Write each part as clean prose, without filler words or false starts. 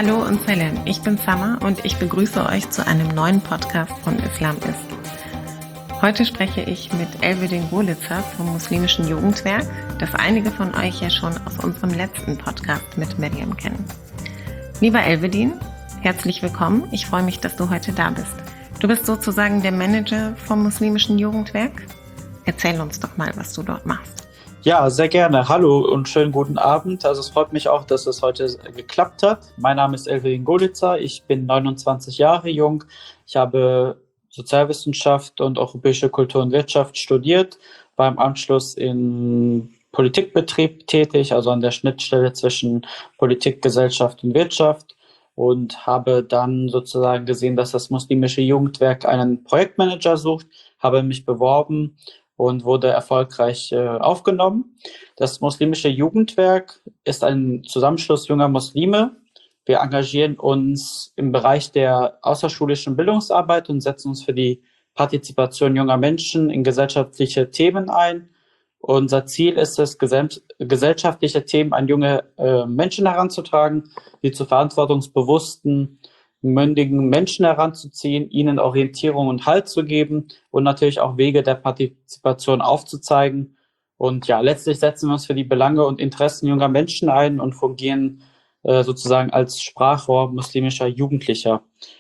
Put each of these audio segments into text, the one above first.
Hallo und Salam, ich bin Sama und ich begrüße euch zu einem neuen Podcast von Islam ist. Heute spreche ich mit Elvedin Golitzer vom Muslimischen Jugendwerk, das einige von euch ja schon aus unserem letzten Podcast mit Maryam kennen. Lieber Elvedin, herzlich willkommen. Ich freue mich, dass du heute da bist. Du bist sozusagen der Manager vom Muslimischen Jugendwerk. Erzähl uns doch mal, was du dort machst. Ja, sehr gerne. Hallo und schönen guten Abend. Also es freut mich auch, dass es heute geklappt hat. Mein Name ist Elvedin Golitzer. Ich bin 29 Jahre jung. Ich habe Sozialwissenschaft und europäische Kultur und Wirtschaft studiert, war im Anschluss in Politikbetrieb tätig, also an der Schnittstelle zwischen Politik, Gesellschaft und Wirtschaft, und habe dann sozusagen gesehen, dass das Muslimische Jugendwerk einen Projektmanager sucht, habe mich beworben und wurde erfolgreich aufgenommen. Das Muslimische Jugendwerk ist ein Zusammenschluss junger Muslime. Wir engagieren uns im Bereich der außerschulischen Bildungsarbeit und setzen uns für die Partizipation junger Menschen in gesellschaftliche Themen ein. Unser Ziel ist es, gesellschaftliche Themen an junge Menschen heranzutragen, die zu verantwortungsbewussten, mündigen Menschen heranzuziehen, ihnen Orientierung und Halt zu geben und natürlich auch Wege der Partizipation aufzuzeigen. Und ja, letztlich setzen wir uns für die Belange und Interessen junger Menschen ein und fungieren sozusagen als Sprachrohr muslimischer Jugendlicher.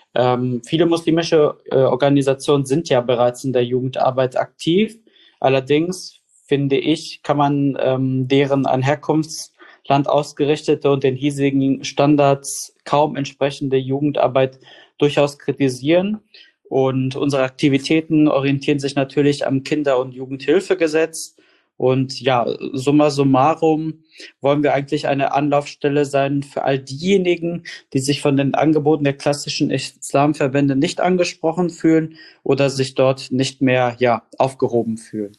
Viele muslimische Organisationen sind ja bereits in der Jugendarbeit aktiv. Allerdings, finde ich, kann man deren an Herkunftsland ausgerichtete und den hiesigen Standards kaum entsprechende Jugendarbeit durchaus kritisieren. Und unsere Aktivitäten orientieren sich natürlich am Kinder- und Jugendhilfegesetz. Und ja, summa summarum wollen wir eigentlich eine Anlaufstelle sein für all diejenigen, die sich von den Angeboten der klassischen Islamverbände nicht angesprochen fühlen oder sich dort nicht mehr aufgehoben fühlen.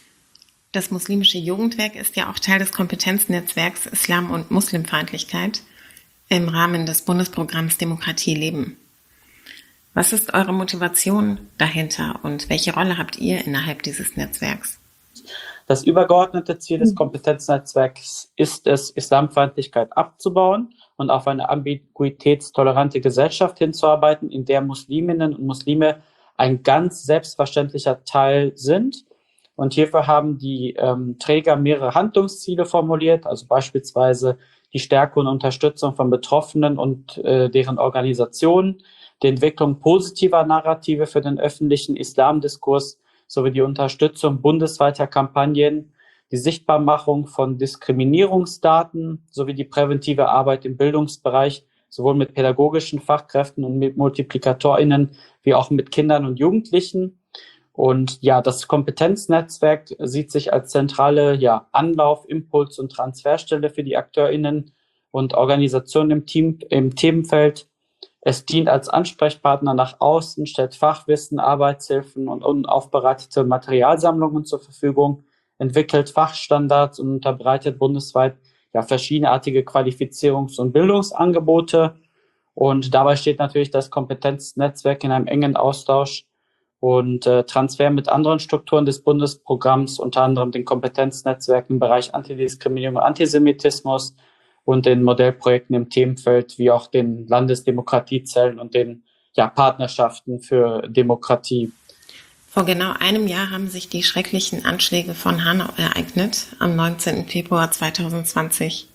Das Muslimische Jugendwerk ist ja auch Teil des Kompetenznetzwerks Islam und Muslimfeindlichkeit im Rahmen des Bundesprogramms Demokratie leben. Was ist eure Motivation dahinter und welche Rolle habt ihr innerhalb dieses Netzwerks? Das übergeordnete Ziel des Kompetenznetzwerks ist es, Islamfeindlichkeit abzubauen und auf eine ambiguitätstolerante Gesellschaft hinzuarbeiten, in der Musliminnen und Muslime ein ganz selbstverständlicher Teil sind. Und hierfür haben die Träger mehrere Handlungsziele formuliert, also beispielsweise die Stärke und Unterstützung von Betroffenen und deren Organisationen, die Entwicklung positiver Narrative für den öffentlichen Islamdiskurs sowie die Unterstützung bundesweiter Kampagnen, die Sichtbarmachung von Diskriminierungsdaten sowie die präventive Arbeit im Bildungsbereich, sowohl mit pädagogischen Fachkräften und mit MultiplikatorInnen wie auch mit Kindern und Jugendlichen. Und ja, das Kompetenznetzwerk sieht sich als zentrale Anlauf-, Impuls- und Transferstelle für die AkteurInnen und Organisationen im Themenfeld. Es dient als Ansprechpartner nach außen, stellt Fachwissen, Arbeitshilfen und unaufbereitete Materialsammlungen zur Verfügung, entwickelt Fachstandards und unterbreitet bundesweit verschiedenartige Qualifizierungs- und Bildungsangebote. Und dabei steht natürlich das Kompetenznetzwerk in einem engen Austausch und Transfer mit anderen Strukturen des Bundesprogramms, unter anderem den Kompetenznetzwerken im Bereich Antidiskriminierung und Antisemitismus und den Modellprojekten im Themenfeld wie auch den Landesdemokratiezellen und den Partnerschaften für Demokratie. Vor genau einem Jahr haben sich die schrecklichen Anschläge von Hanau ereignet, am 19. Februar 2020.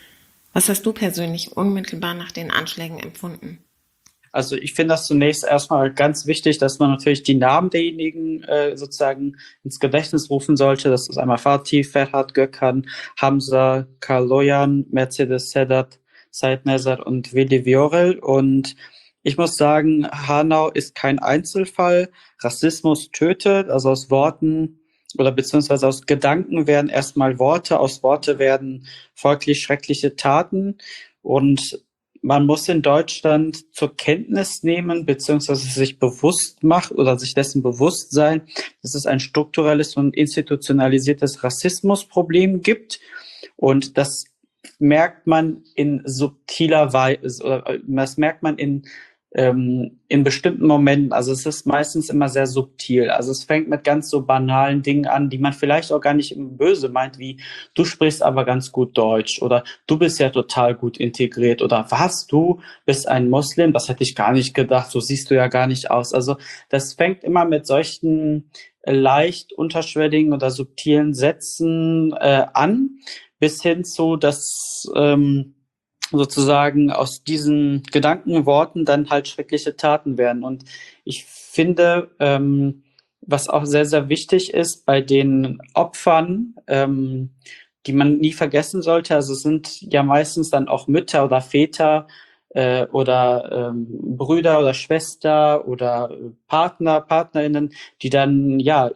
Was hast du persönlich unmittelbar nach den Anschlägen empfunden? Also ich finde das zunächst erstmal ganz wichtig, dass man natürlich die Namen derjenigen sozusagen ins Gedächtnis rufen sollte. Das ist einmal Fatih, Ferhat Gökhan, Hamza, Kaloyan, Mercedes Sedat, Said Nezar und Veli Viorel. Und ich muss sagen, Hanau ist kein Einzelfall. Rassismus tötet, also aus Worten oder beziehungsweise aus Gedanken werden erstmal Worte, aus Worte werden folglich schreckliche Taten. Und man muss in Deutschland zur Kenntnis nehmen, beziehungsweise sich bewusst machen oder sich dessen bewusst sein, dass es ein strukturelles und institutionalisiertes Rassismusproblem gibt. Und das merkt man in subtiler Weise, oder das merkt man in in bestimmten Momenten, also es ist meistens immer sehr subtil. Also es fängt mit ganz so banalen Dingen an, die man vielleicht auch gar nicht böse meint, wie du sprichst aber ganz gut Deutsch oder du bist ja total gut integriert oder was, du bist ein Muslim, das hätte ich gar nicht gedacht, so siehst du ja gar nicht aus. Also das fängt immer mit solchen leicht unterschwelligen oder subtilen Sätzen an, bis hin zu, dass sozusagen aus diesen Gedankenworten dann halt schreckliche Taten werden. Und ich finde, was auch sehr, sehr wichtig ist bei den Opfern, die man nie vergessen sollte, also es sind ja meistens dann auch Mütter oder Väter oder Brüder oder Schwester oder Partner, Partnerinnen, die dann ja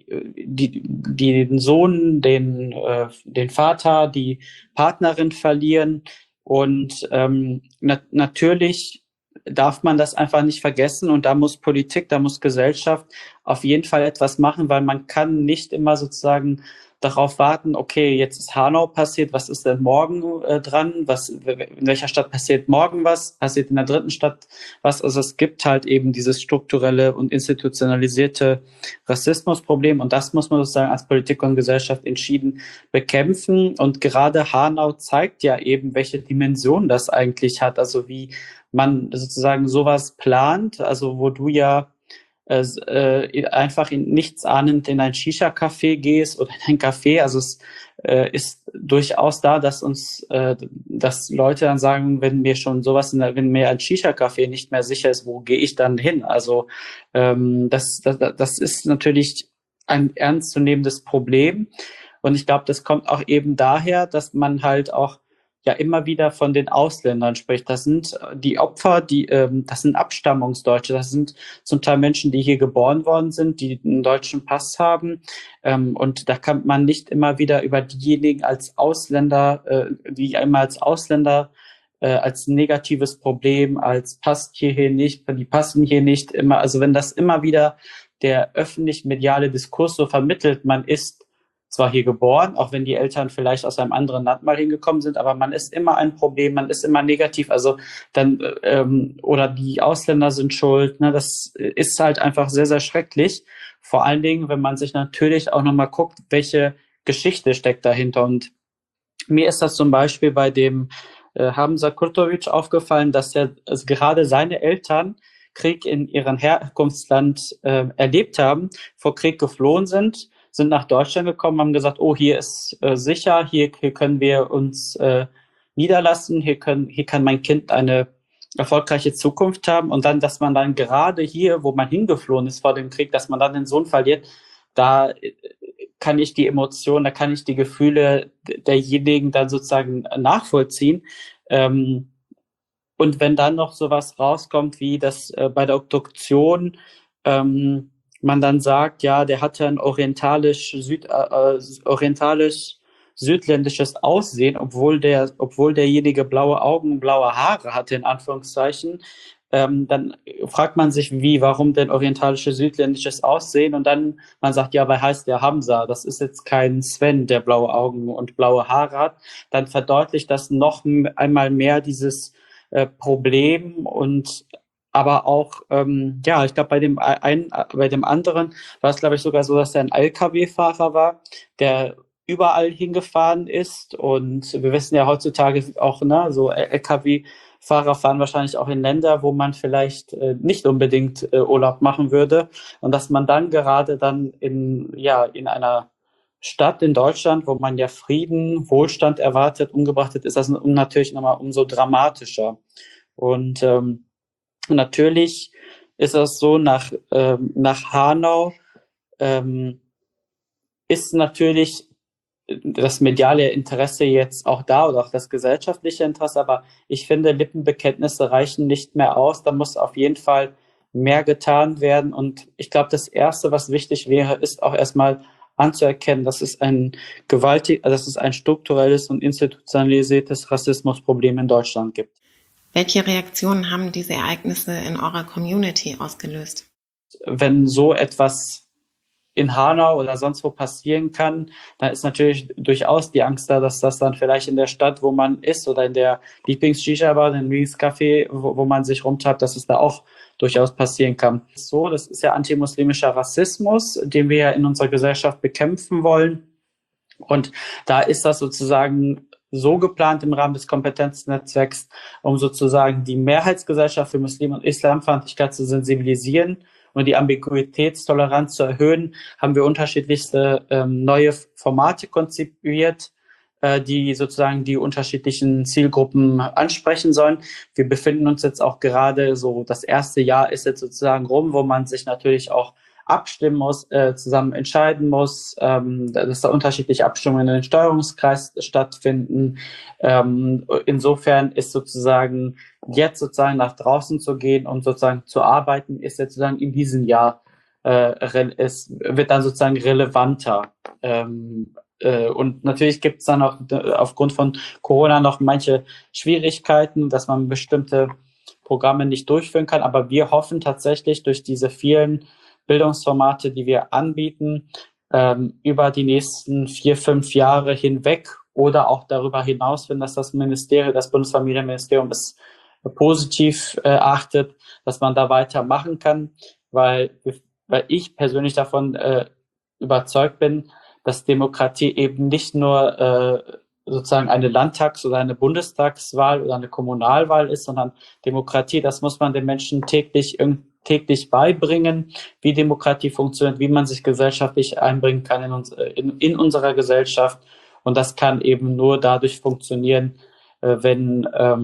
den Sohn, den Vater, die Partnerin verlieren. Und natürlich darf man das einfach nicht vergessen und da muss Politik, da muss Gesellschaft auf jeden Fall etwas machen, weil man kann nicht immer sozusagen darauf warten, okay, jetzt ist Hanau passiert, was ist denn morgen dran, in welcher Stadt passiert morgen was, passiert in der dritten Stadt was, also es gibt halt eben dieses strukturelle und institutionalisierte Rassismusproblem und das muss man sozusagen als Politik und Gesellschaft entschieden bekämpfen und gerade Hanau zeigt ja eben, welche Dimension das eigentlich hat, also wie man sozusagen sowas plant, also wo du ja einfach nichts ahnend in ein Shisha-Café gehst oder in ein Café. Also es ist durchaus da, dass Leute dann sagen, wenn mir schon sowas, wenn mir ein Shisha-Café nicht mehr sicher ist, wo gehe ich dann hin? Also das ist natürlich ein ernstzunehmendes Problem. Und ich glaube, das kommt auch eben daher, dass man halt auch ja immer wieder von den Ausländern spricht. Das sind die Opfer, das sind Abstammungsdeutsche, das sind zum Teil Menschen, die hier geboren worden sind, die einen deutschen Pass haben. Und da kann man nicht immer wieder über diejenigen als Ausländer, die einmal als Ausländer als negatives Problem, als passt hierher nicht, die passen hier nicht immer. Also wenn das immer wieder der öffentlich-mediale Diskurs so vermittelt, man ist zwar hier geboren, auch wenn die Eltern vielleicht aus einem anderen Land mal hingekommen sind, aber man ist immer ein Problem, man ist immer negativ, also dann oder die Ausländer sind schuld, ne, das ist halt einfach sehr, sehr schrecklich. Vor allen Dingen, wenn man sich natürlich auch nochmal guckt, welche Geschichte steckt dahinter. Und mir ist das zum Beispiel bei dem Hamza Kurtovic aufgefallen, dass ja also gerade seine Eltern Krieg in ihrem Herkunftsland erlebt haben, vor Krieg geflohen sind nach Deutschland gekommen, haben gesagt, oh, hier ist sicher, hier können wir uns niederlassen, hier kann mein Kind eine erfolgreiche Zukunft haben und dann, dass man dann gerade hier, wo man hingeflohen ist vor dem Krieg, dass man dann den Sohn verliert, da kann ich die Emotionen, da kann ich die Gefühle derjenigen dann sozusagen nachvollziehen. Und wenn dann noch sowas rauskommt, wie das bei der Obduktion man dann sagt, ja, der hatte ein orientalisch-südländisches Aussehen, obwohl derjenige blaue Augen, blaue Haare hatte, in Anführungszeichen, dann fragt man sich, warum denn orientalisches, südländisches Aussehen? Und dann, man sagt, ja, weil heißt der Hamza, das ist jetzt kein Sven, der blaue Augen und blaue Haare hat. Dann verdeutlicht das noch einmal mehr dieses Problem und aber auch, ja, ich glaube, bei dem anderen war es, glaube ich, sogar so, dass er ein LKW-Fahrer war, der überall hingefahren ist. Und wir wissen ja heutzutage auch, ne, so LKW-Fahrer fahren wahrscheinlich auch in Länder, wo man vielleicht nicht unbedingt Urlaub machen würde. Und dass man dann gerade dann in einer Stadt in Deutschland, wo man ja Frieden, Wohlstand erwartet, umgebracht ist das natürlich nochmal umso dramatischer. Und natürlich ist es so, nach Hanau ist natürlich das mediale Interesse jetzt auch da oder auch das gesellschaftliche Interesse, aber ich finde, Lippenbekenntnisse reichen nicht mehr aus. Da muss auf jeden Fall mehr getan werden. Und ich glaube, das Erste, was wichtig wäre, ist auch erstmal anzuerkennen, dass es ein strukturelles und institutionalisiertes Rassismusproblem in Deutschland gibt. Welche Reaktionen haben diese Ereignisse in eurer Community ausgelöst? Wenn so etwas in Hanau oder sonst wo passieren kann, da ist natürlich durchaus die Angst da, dass das dann vielleicht in der Stadt, wo man ist, oder in der Lieblings-Shisha-Bar, dem Lieblingscafé, wo man sich rumtreibt, dass es da auch durchaus passieren kann. So, das ist ja antimuslimischer Rassismus, den wir ja in unserer Gesellschaft bekämpfen wollen. Und da ist das sozusagen so geplant im Rahmen des Kompetenznetzwerks, um sozusagen die Mehrheitsgesellschaft für Muslim- und Islamfeindlichkeit zu sensibilisieren und die Ambiguitätstoleranz zu erhöhen, haben wir unterschiedlichste neue Formate konzipiert, die sozusagen die unterschiedlichen Zielgruppen ansprechen sollen. Wir befinden uns jetzt auch gerade so, das erste Jahr ist jetzt sozusagen rum, wo man sich natürlich auch abstimmen muss, zusammen entscheiden muss, dass da unterschiedliche Abstimmungen in den Steuerungskreis stattfinden. Insofern ist sozusagen jetzt sozusagen nach draußen zu gehen und sozusagen zu arbeiten, ist jetzt sozusagen in diesem Jahr, es wird dann sozusagen relevanter. Und natürlich gibt es dann auch aufgrund von Corona noch manche Schwierigkeiten, dass man bestimmte Programme nicht durchführen kann. Aber wir hoffen tatsächlich durch diese vielen Bildungsformate, die wir anbieten, über die nächsten 4-5 Jahre hinweg oder auch darüber hinaus, wenn das Bundesfamilienministerium es positiv achtet, dass man da weitermachen kann, weil ich persönlich davon überzeugt bin, dass Demokratie eben nicht nur sozusagen eine Landtags- oder eine Bundestagswahl oder eine Kommunalwahl ist, sondern Demokratie, das muss man den Menschen täglich beibringen, wie Demokratie funktioniert, wie man sich gesellschaftlich einbringen kann in unserer Gesellschaft. Und das kann eben nur dadurch funktionieren, wenn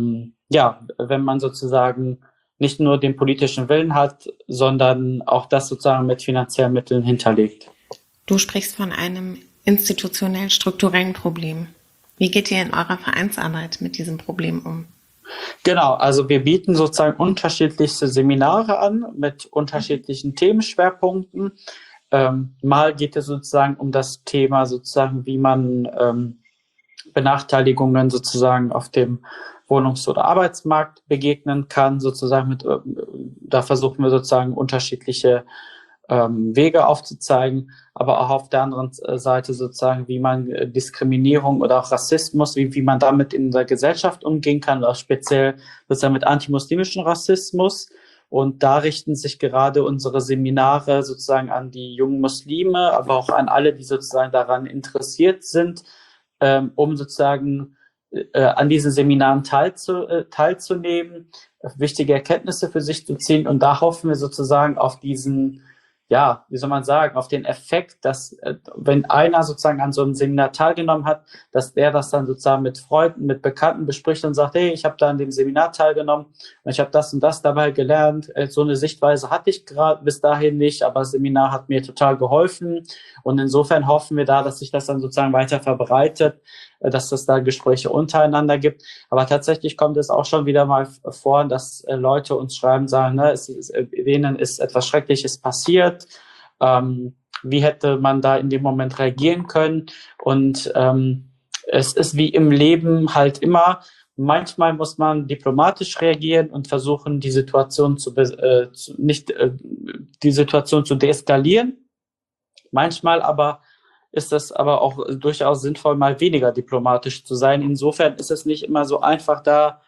man sozusagen nicht nur den politischen Willen hat, sondern auch das sozusagen mit finanziellen Mitteln hinterlegt. Du sprichst von einem institutionell strukturellen Problem. Wie geht ihr in eurer Vereinsarbeit mit diesem Problem um? Genau, also wir bieten sozusagen unterschiedlichste Seminare an mit unterschiedlichen Themenschwerpunkten. Mal geht es sozusagen um das Thema sozusagen, wie man Benachteiligungen sozusagen auf dem Wohnungs- oder Arbeitsmarkt begegnen kann. Sozusagen da versuchen wir sozusagen unterschiedliche Wege aufzuzeigen, aber auch auf der anderen Seite sozusagen, wie man Diskriminierung oder auch Rassismus, wie man damit in der Gesellschaft umgehen kann, auch speziell sozusagen mit antimuslimischem Rassismus. Und da richten sich gerade unsere Seminare sozusagen an die jungen Muslime, aber auch an alle, die sozusagen daran interessiert sind, um sozusagen an diesen Seminaren teilzunehmen, wichtige Erkenntnisse für sich zu ziehen. Und da hoffen wir sozusagen auf diesen, auf den Effekt, dass wenn einer sozusagen an so einem Seminar teilgenommen hat, dass der das dann sozusagen mit Freunden, mit Bekannten bespricht und sagt, hey, ich habe da an dem Seminar teilgenommen und ich habe das und das dabei gelernt. So eine Sichtweise hatte ich gerade bis dahin nicht, aber das Seminar hat mir total geholfen. Und insofern hoffen wir da, dass sich das dann sozusagen weiter verbreitet, dass es da Gespräche untereinander gibt. Aber tatsächlich kommt es auch schon wieder mal vor, dass Leute uns schreiben, sagen, denen ist etwas Schreckliches passiert. Wie hätte man da in dem Moment reagieren können? Und es ist wie im Leben halt immer, manchmal muss man diplomatisch reagieren und versuchen, die Situation zu deeskalieren. Manchmal aber ist es aber auch durchaus sinnvoll, mal weniger diplomatisch zu sein. Insofern ist es nicht immer so einfach, da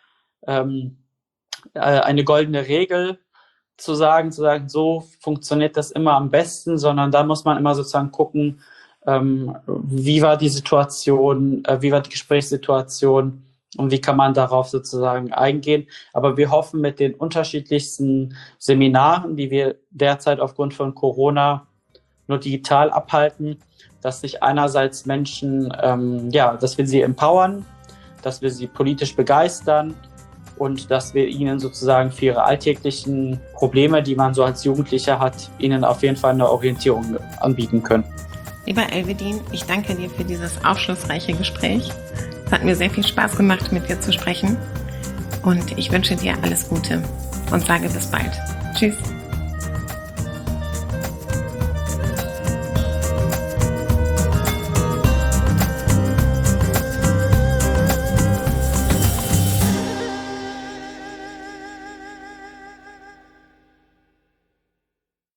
eine goldene Regel zu sagen, so funktioniert das immer am besten, sondern da muss man immer sozusagen gucken, wie war die Situation, wie war die Gesprächssituation und wie kann man darauf sozusagen eingehen. Aber wir hoffen mit den unterschiedlichsten Seminaren, die wir derzeit aufgrund von Corona nur digital abhalten, dass sich einerseits Menschen, dass wir sie empowern, dass wir sie politisch begeistern und dass wir ihnen sozusagen für ihre alltäglichen Probleme, die man so als Jugendlicher hat, ihnen auf jeden Fall eine Orientierung anbieten können. Lieber Elvedin, ich danke dir für dieses aufschlussreiche Gespräch. Es hat mir sehr viel Spaß gemacht, mit dir zu sprechen und ich wünsche dir alles Gute und sage bis bald. Tschüss.